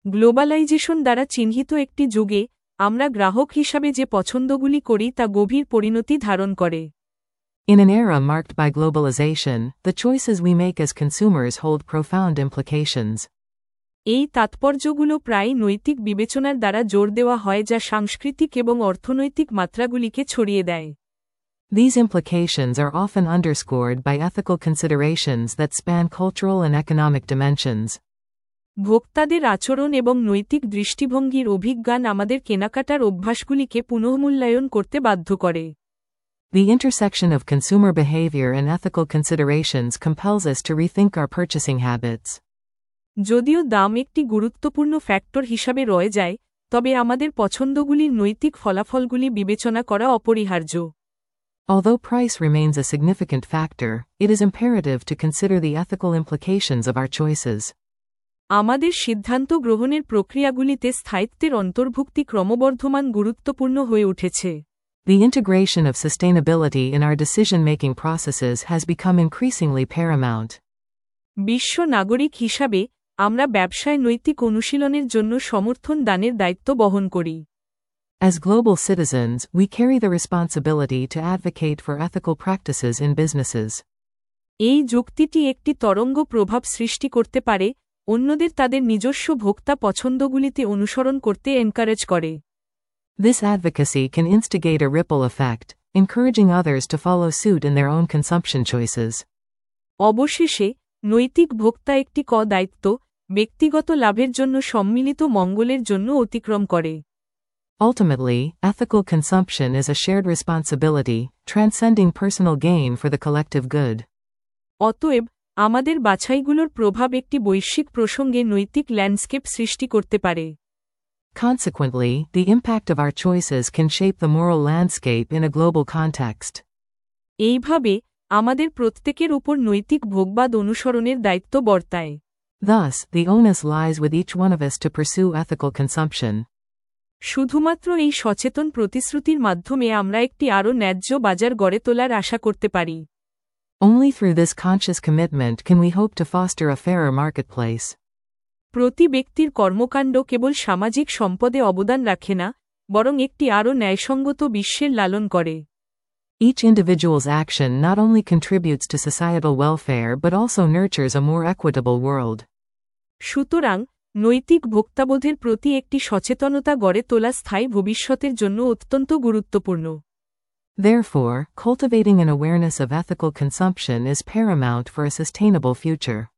Globalization দ্বারা চিহ্নিত একটি যুগে আমরা গ্রাহক হিসাবে যে পছন্দগুলি করি তা গভীর পরিণতি ধারণ করে। In an era marked by globalization, the choices we make as consumers hold profound implications. এই তাৎপর্যগুলো প্রায় নৈতিক বিবেচনার দ্বারা জোর দেওয়া হয় যা সাংস্কৃতিক এবং অর্থনৈতিক মাত্রাগুলিকে ছড়িয়ে দেয়। These implications are often underscored by ethical considerations that span cultural and economic dimensions. ভোক্তাদের আচরণ এবং নৈতিক দৃষ্টিভঙ্গির অভিজ্ঞান আমাদের কেনাকাটার অভ্যাসগুলিকে পুনঃমূল্যায়ন করতে বাধ্য করে। The intersection of consumer behavior and ethical considerations compels us to rethink our purchasing habits. যদিও দাম একটি গুরুত্বপূর্ণ ফ্যাক্টর হিসাবে রয়ে যায়, তবে আমাদের পছন্দগুলির নৈতিক ফলাফলগুলি বিবেচনা করা অপরিহার্য। Although price remains a significant factor, it is imperative to consider the ethical implications of our choices. আমাদের সিদ্ধান্ত গ্রহণের প্রক্রিয়াগুলিতে স্থায়িত্বের অন্তর্ভুক্তি ক্রমবর্ধমান গুরুত্বপূর্ণ হয়ে উঠেছে। The integration of sustainability in our decision-making processes has become increasingly paramount. বিশ্ব নাগরিক হিসাবে আমরা ব্যবসায় নৈতিক অনুশীলনের জন্য সমর্থন দানের দায়িত্ব বহন করি। As global citizens, we carry the responsibility to advocate for ethical practices in businesses. এই যুক্তিটি একটি তরঙ্গ প্রভাব সৃষ্টি করতে পারে, অন্যদের তাদের নিজস্ব ভোক্তা পছন্দগুলিতে অনুসরণ করতে এনকারেজ করে। This advocacy can instigate a ripple effect, encouraging others to follow suit in their own consumption choices. অবশেষে নৈতিক ভোক্তা একটি দায়িত্ব ব্যক্তিগত লাভের জন্য সম্মিলিত মঙ্গলের জন্য অতিক্রম করে। Ultimately, ethical consumption is a shared responsibility, transcending personal gain for the collective good. অতএব আমাদের বাছাইগুলোর প্রভাব একটি বৈশ্বিক প্রসঙ্গে নৈতিক ল্যান্ডস্কেপ সৃষ্টি করতে পারে। Consequently, the impact of our choices can shape the moral landscape in a global context. এইভাবে আমাদের প্রত্যেকের উপর নৈতিক ভোগবাদ অনুসরণের দায়িত্ব বর্তায়। Thus, the onus lies with each one of us to pursue ethical consumption. শুধুমাত্র এই সচেতন প্রতিশ্রুতির মাধ্যমে আমরা একটি আরও ন্যায্য বাজার গড়ে তোলার আশা করতে পারি। Only through this conscious commitment can we hope to foster a fairer marketplace. প্রতি ব্যক্তির কর্মকাণ্ড কেবল সামাজিক সম্পদে অবদান রাখে না, বরং একটি আরও ন্যায়সঙ্গত বিশ্বের লালন করে। Each individual's action not only contributes to societal welfare but also nurtures a more equitable world. সুতরাং নৈতিক ভোক্তাবোধের প্রতি একটি সচেতনতা গড়ে তোলা স্থায়ী ভবিষ্যতের জন্য অত্যন্ত গুরুত্বপূর্ণ। Therefore, cultivating an awareness of ethical consumption is paramount for a sustainable future.